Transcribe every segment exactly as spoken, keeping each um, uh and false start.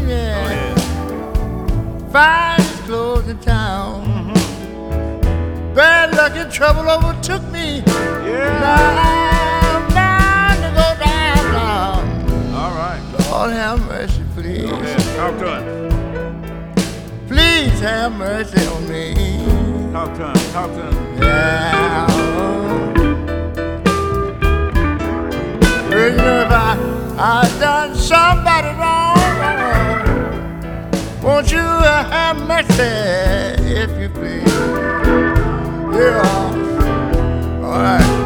yeah. Go ahead. Finest clothes in town. Mm-hmm. Bad luck and trouble overtook me. Yeah. Now I'm bound to go down now. All right. Lord have mercy, please. Go ahead. Talk to him. Please have mercy on me. Talk to him. Talk to him. Yeah. Well, you know, if I, I done somebody wrong, won't you uh, have mercy, if you please? Yeah. All right.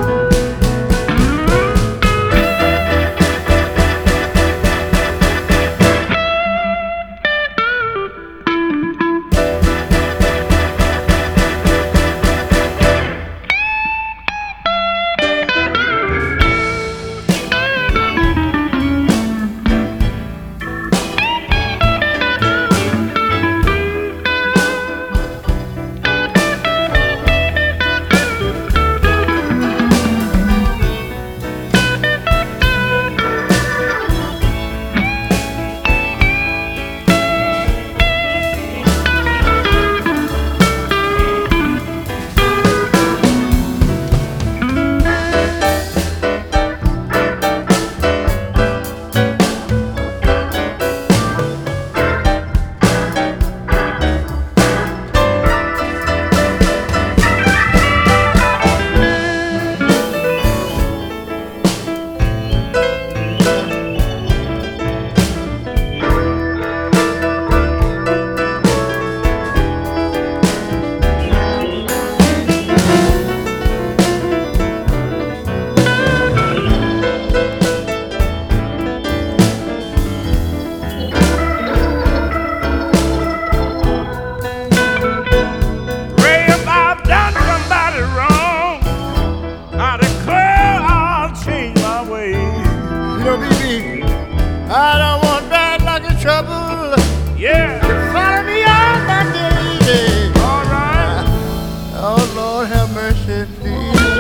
I don't want bad luck and trouble. Yeah. To follow me all my days. All right. Oh, Lord, have mercy, please.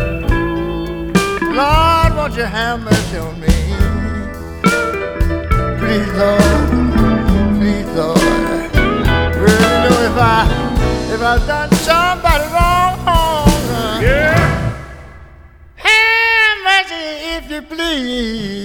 Lord, won't you have mercy on me? Please, Lord. Please, Lord. Well, you know, if I, if I've done somebody wrong, yeah. have mercy if you please.